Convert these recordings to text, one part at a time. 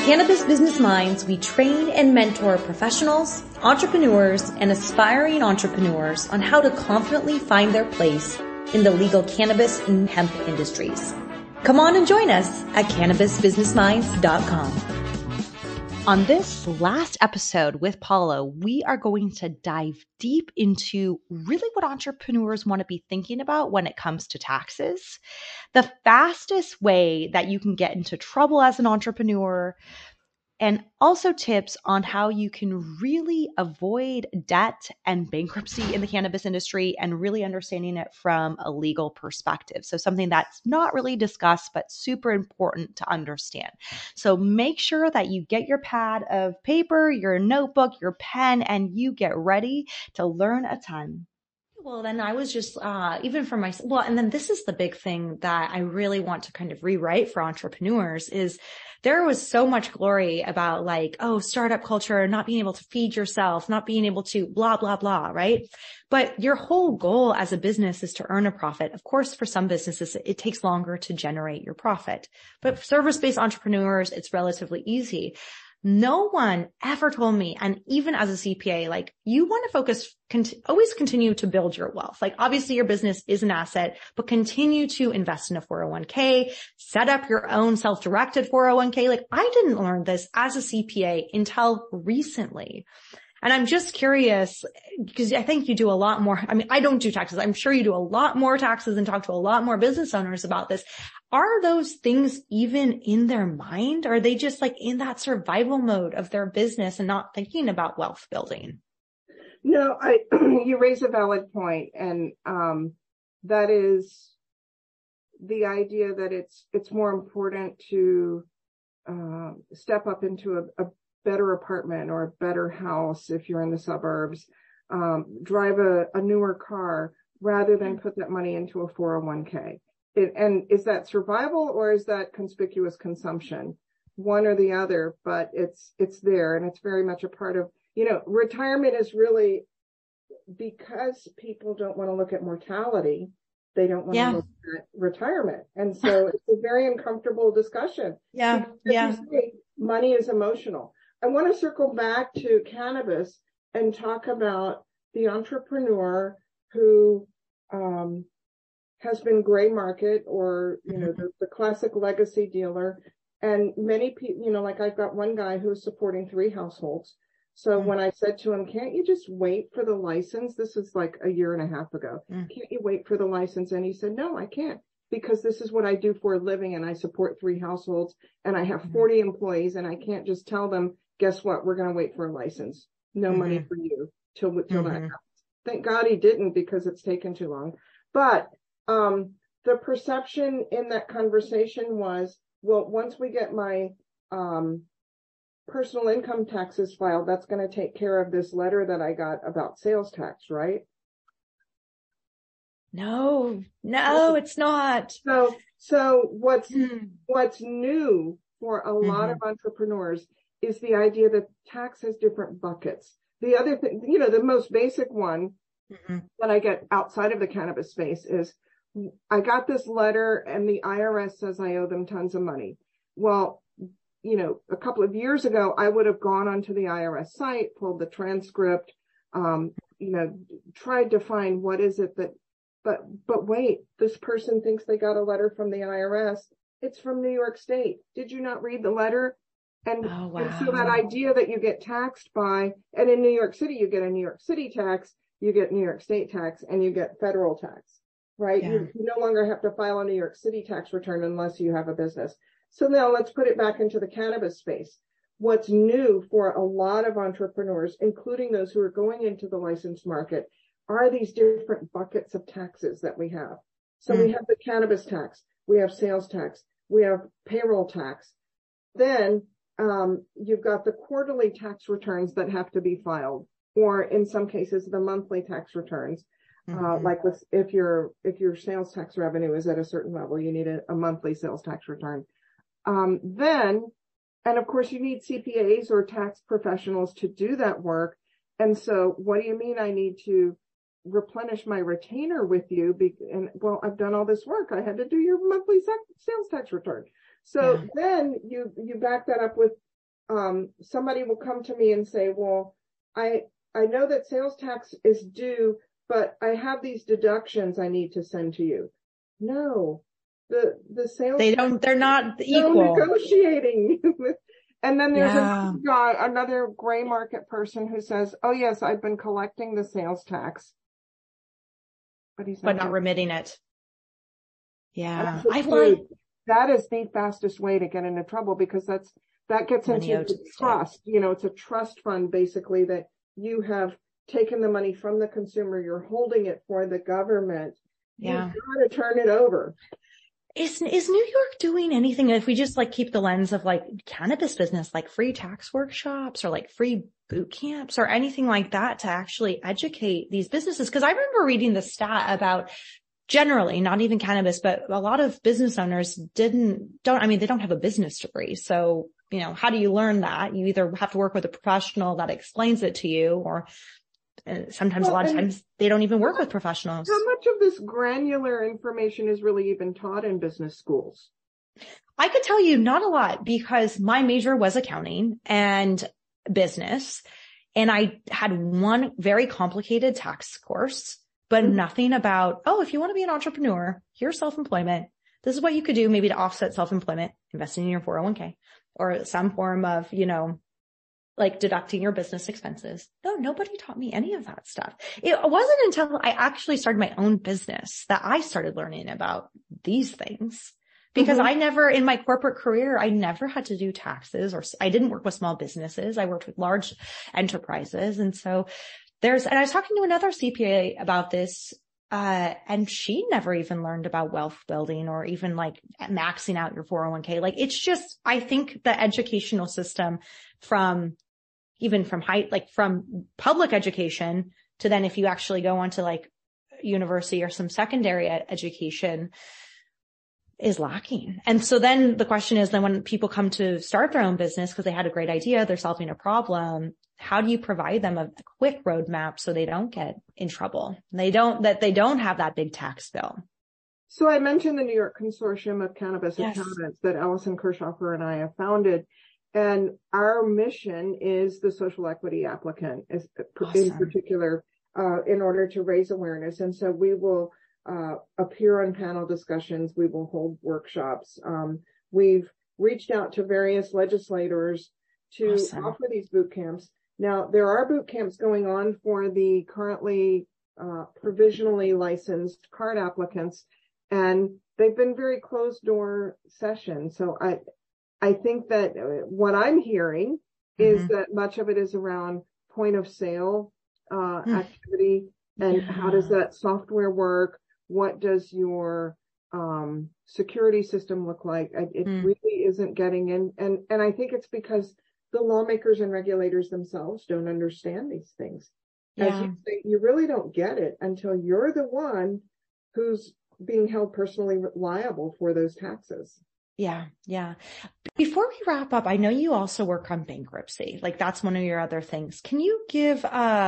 Cannabis Business Minds, we train and mentor professionals, entrepreneurs, and aspiring entrepreneurs on how to confidently find their place in the legal cannabis and hemp industries. Come on and join us at CannabisBusinessMinds.com. On this last episode with Paulo, we are going to dive deep into really what entrepreneurs want to be thinking about when it comes to taxes, the fastest way that you can get into trouble as an entrepreneur, and also tips on how you can really avoid debt and bankruptcy in the cannabis industry and really understanding it from a legal perspective. So something that's not really discussed, but super important to understand. So make sure that you get your pad of paper, your notebook, your pen, and you get ready to learn a ton. Well, then I was just, even for myself, well, and then this is the big thing that I really want to kind of rewrite for entrepreneurs is there was so much glory about like, oh, startup culture, not being able to feed yourself, not being able to blah, blah, blah, right? But your whole goal as a business is to earn a profit. Of course, for some businesses, it takes longer to generate your profit, but for service-based entrepreneurs, it's relatively easy. No one ever told me, and even as a CPA, like you want to focus, always continue to build your wealth. Like obviously your business is an asset, but continue to invest in a 401k, set up your own self-directed 401k. Like I didn't learn this as a CPA until recently. And I'm just curious because I think you do a lot more. I mean, I don't do taxes. I'm sure you do a lot more taxes and talk to a lot more business owners about this. Are those things even in their mind? Or are they just like in that survival mode of their business and not thinking about wealth building? No, you raise a valid point, and that is the idea that it's more important to step up into a better apartment or a better house if you're in the suburbs, drive a newer car rather than put that money into a 401k. And is that survival or is that conspicuous consumption? One or the other, but it's there, and it's very much a part of, retirement is really because people don't want to look at mortality. They don't want to look at retirement. And so it's a very uncomfortable discussion. Yeah. You say, money is emotional. I want to circle back to cannabis and talk about the entrepreneur who, has been gray market or, the classic legacy dealer. And many people, like I've got one guy who's supporting 3 households. So when I said to him, can't you just wait for the license? This was like a year and a half ago. Can't you wait for the license? And he said, no, I can't, because this is what I do for a living. And I support 3 households and I have 40 employees, and I can't just tell them, guess what? We're going to wait for a license. No money for you till that happens. Thank God he didn't, because it's taken too long. But the perception in that conversation was, well, once we get my personal income taxes filed, that's going to take care of this letter that I got about sales tax, right? No, it's not. So what's new for a lot of entrepreneurs is the idea that tax has different buckets. The other thing, the most basic one that I get outside of the cannabis space is, I got this letter and the IRS says I owe them tons of money. Well, a couple of years ago, I would have gone onto the IRS site, pulled the transcript, tried to find what is it that, but wait, this person thinks they got a letter from the IRS. It's from New York State. Did you not read the letter? And, and so that idea that you get taxed by, and in New York City, you get a New York City tax, you get New York State tax, and you get federal tax. Right? Yeah. You no longer have to file a New York City tax return unless you have a business. So now let's put it back into the cannabis space. What's new for a lot of entrepreneurs, including those who are going into the licensed market, are these different buckets of taxes that we have. So we have the cannabis tax, we have sales tax, we have payroll tax. Then you've got the quarterly tax returns that have to be filed, or in some cases, the monthly tax returns. Like if your sales tax revenue is at a certain level, you need a monthly sales tax return. And of course you need CPAs or tax professionals to do that work. And so what do you mean I need to replenish my retainer with you? Well, I've done all this work. I had to do your monthly sales tax return. So then you back that up with somebody will come to me and say, well, I know that sales tax is due, but I have these deductions I need to send to you. No, the sales they're not equal. Negotiating. And then there's another guy, another gray market person who says, oh yes, I've been collecting the sales tax, but not remitting it. Yeah. That is the fastest way to get into trouble, because that gets into trust. It's a trust fund basically that you have taken the money from the consumer. You're holding it for the government. Yeah. You've got to turn it over. Is New York doing anything, if we just like keep the lens of like cannabis business, like free tax workshops or like free boot camps or anything like that to actually educate these businesses? Cause I remember reading the stat about generally, not even cannabis, but a lot of business owners they don't have a business degree. So, how do you learn that? You either have to work with a professional that explains it to you, or sometimes a lot of times they don't even work with professionals. How much of this granular information is really even taught in business schools? I could tell you not a lot, because my major was accounting and business. And I had one very complicated tax course, but nothing about, if you want to be an entrepreneur, here's self-employment. This is what you could do maybe to offset self-employment, investing in your 401k or some form of, like deducting your business expenses. No, nobody taught me any of that stuff. It wasn't until I actually started my own business that I started learning about these things, because I never, in my corporate career, I never had to do taxes, or I didn't work with small businesses. I worked with large enterprises. And so and I was talking to another CPA about this, and she never even learned about wealth building or even like maxing out your 401k. Like, it's just, I think the educational system from public education to then if you actually go on to like university or some secondary education is lacking. And so then the question is, then when people come to start their own business because they had a great idea, they're solving a problem, how do you provide them a quick roadmap so they don't get in trouble? They don't have that big tax bill. So I mentioned the New York Consortium of Cannabis Accountants that Allison Kirchhofer and I have founded. And our mission is the social equity applicant in particular, in order to raise awareness. And so we will appear on panel discussions. We will hold workshops. We've reached out to various legislators to offer these boot camps. Now, there are boot camps going on for the currently provisionally licensed card applicants, and they've been very closed door sessions. So I think that what I'm hearing is that much of it is around point of sale activity, and how does that software work? What does your security system look like? It really isn't getting in. And I think it's because the lawmakers and regulators themselves don't understand these things. As you say, you really don't get it until you're the one who's being held personally liable for those taxes. Yeah. Yeah. Before we wrap up, I know you also work on bankruptcy. Like, that's one of your other things. Can you give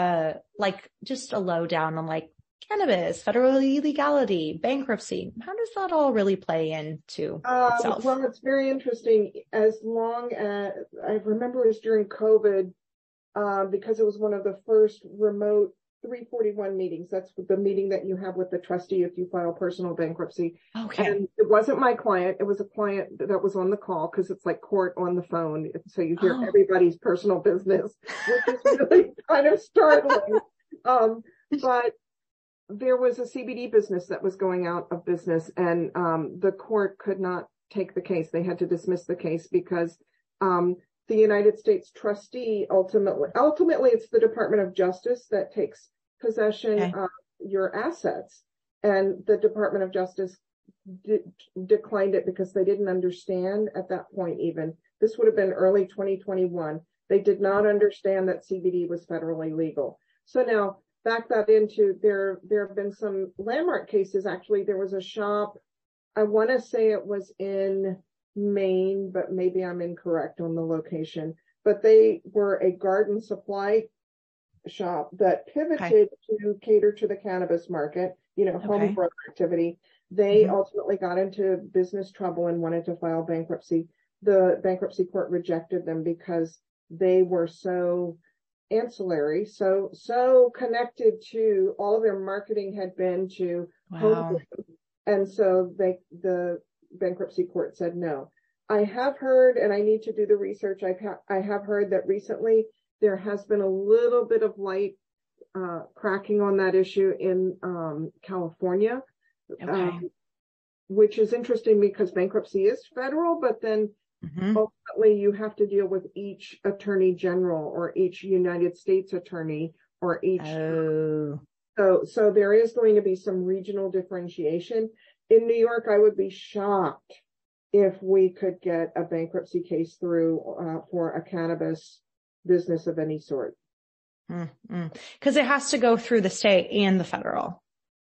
like just a lowdown on like cannabis, federal illegality, bankruptcy? How does that all really play into itself? Well, it's very interesting. As long as I remember, it was during COVID, because it was one of the first remote 341 meetings. That's the meeting that you have with the trustee if you file personal bankruptcy. Okay. And it wasn't my client. It was a client that was on the call, because it's like court on the phone. So you hear everybody's personal business, which is really kind of startling. But there was a CBD business that was going out of business, and the court could not take the case. They had to dismiss the case because the United States trustee ultimately it's the Department of Justice that takes possession of your assets, and the Department of Justice declined it because they didn't understand at that point. Even this would have been early 2021. They did not understand that CBD was federally legal. So now back that into there have been some landmark cases. Actually, there was a shop, I want to say it was in Maine, but maybe I'm incorrect on the location, but they were a garden supply shop that pivoted to cater to the cannabis market, home grown activity. They ultimately got into business trouble and wanted to file bankruptcy. the bankruptcy court rejected them because they were so ancillary, so connected to all of their marketing had been to home. And so the bankruptcy court said no. I have heard, and I need to do the research, I have heard that recently there has been a little bit of light cracking on that issue in California, which is interesting because bankruptcy is federal, but then ultimately you have to deal with each attorney general or each United States attorney or each. So there is going to be some regional differentiation. In New York, I would be shocked if we could get a bankruptcy case through for a cannabis business of any sort. Because it has to go through the state and the federal.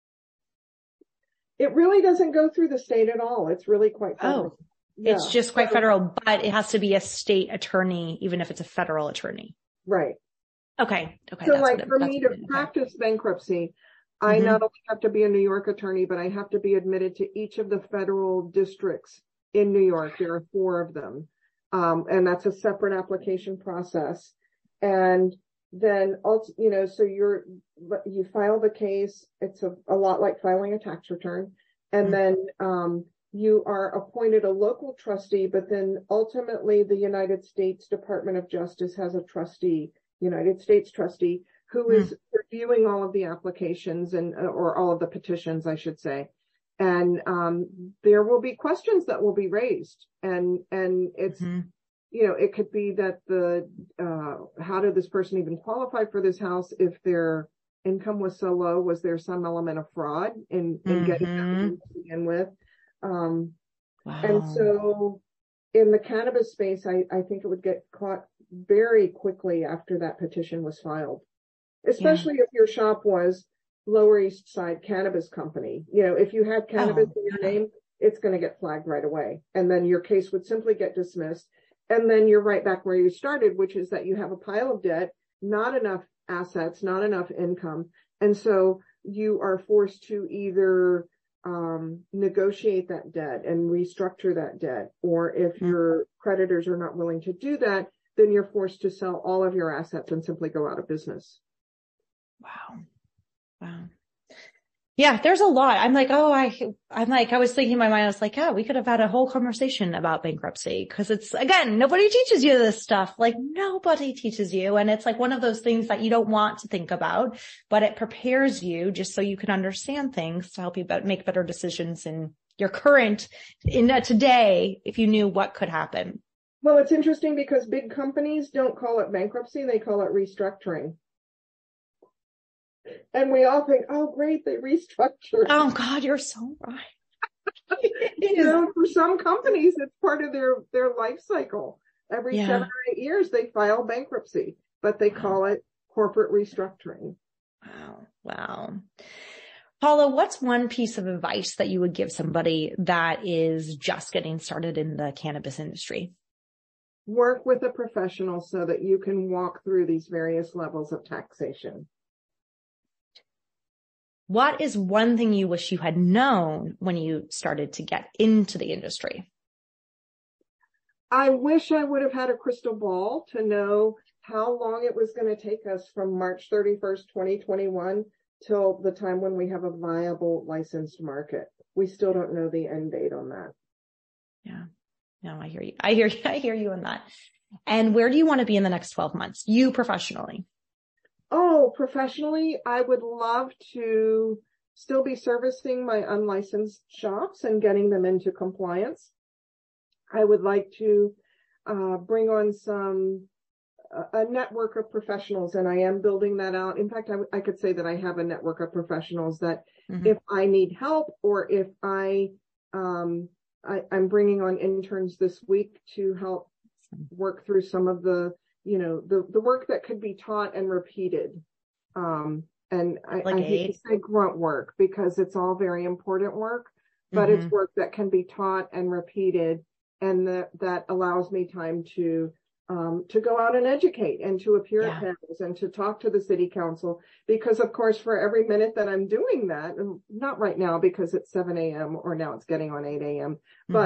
It really doesn't go through the state at all. It's really quite federal. Yeah. It's just quite federal, but it has to be a state attorney, even if it's a federal attorney. Right. Okay. So like for me to practice bankruptcy, I not only have to be a New York attorney, but I have to be admitted to each of the federal districts in New York. There are 4 of them. And that's a separate application process. And then, so you file the case. It's a lot like filing a tax return. And then, you are appointed a local trustee, but then ultimately the United States Department of Justice has a trustee, United States trustee, who is reviewing all of the applications or all of the petitions, I should say. And, there will be questions that will be raised. And it's, it could be that how did this person even qualify for this house if their income was so low? Was there some element of fraud in getting them to begin with? And so in the cannabis space, I think it would get caught very quickly after that petition was filed, especially if your shop was Lower East Side Cannabis Company. If you had cannabis in your name, it's going to get flagged right away. And then your case would simply get dismissed. And then you're right back where you started, which is that you have a pile of debt, not enough assets, not enough income. And so you are forced to either negotiate that debt and restructure that debt. Or if your creditors are not willing to do that, then you're forced to sell all of your assets and simply go out of business. Wow. Yeah, there's a lot. I was thinking in my mind, I was like, we could have had a whole conversation about bankruptcy because it's, again, nobody teaches you this stuff. Like nobody teaches you. And it's like one of those things that you don't want to think about, but it prepares you just so you can understand things to help you make better decisions in your today, if you knew what could happen. Well, it's interesting because big companies don't call it bankruptcy. They call it restructuring. And we all think, oh, great, they restructured. Oh, God, you're so right. For some companies, it's part of their life cycle. Every 7 or 8 years, they file bankruptcy, but they call it corporate restructuring. Wow. Paula, what's one piece of advice that you would give somebody that is just getting started in the cannabis industry? Work with a professional so that you can walk through these various levels of taxation. What is one thing you wish you had known when you started to get into the industry? I wish I would have had a crystal ball to know how long it was going to take us from March 31st, 2021 till the time when we have a viable licensed market. We still don't know the end date on that. Yeah. No, I hear you. I hear you on that. And where do you want to be in the next 12 months? You professionally? Oh, professionally, I would love to still be servicing my unlicensed shops and getting them into compliance. I would like to bring on a network of professionals, and I am building that out. In fact, I could say that I have a network of professionals that if I need help or if I'm bringing on interns this week to help work through some of the work that could be taught and repeated. And I hate to say grunt work because it's all very important work, but it's work that can be taught and repeated. And that allows me time to go out and educate and to appear at panels and to talk to the city council. Because of course, for every minute that I'm doing that, and not right now because it's 7 a.m. or now it's getting on 8 a.m., but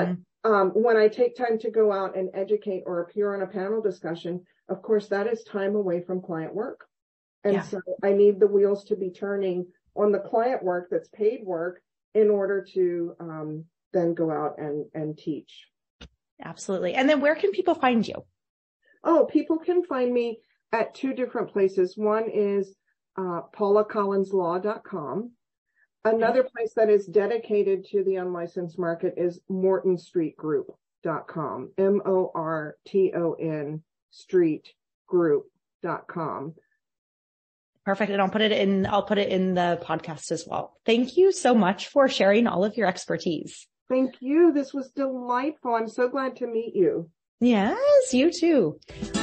When I take time to go out and educate or appear on a panel discussion, of course, that is time away from client work. And so I need the wheels to be turning on the client work that's paid work in order to then go out and teach. Absolutely. And then where can people find you? Oh, people can find me at two different places. One is paulacollinslaw.com. Another place that is dedicated to the unlicensed market is mortonstreetgroup.com, MORTON streetgroup.com. Perfect. And I'll put it in the podcast as well. Thank you so much for sharing all of your expertise. Thank you. This was delightful. I'm so glad to meet you. Yes, you too.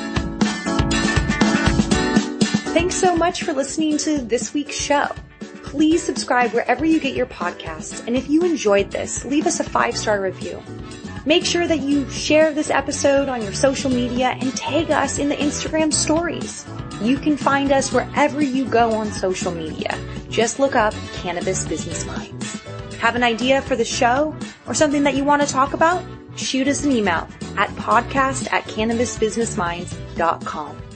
Thanks so much for listening to this week's show. Please subscribe wherever you get your podcasts. And if you enjoyed this, leave us a 5-star review. Make sure that you share this episode on your social media and tag us in the Instagram stories. You can find us wherever you go on social media. Just look up Cannabis Business Minds. Have an idea for the show or something that you want to talk about? Shoot us an email at podcast@cannabisbusinessminds.com.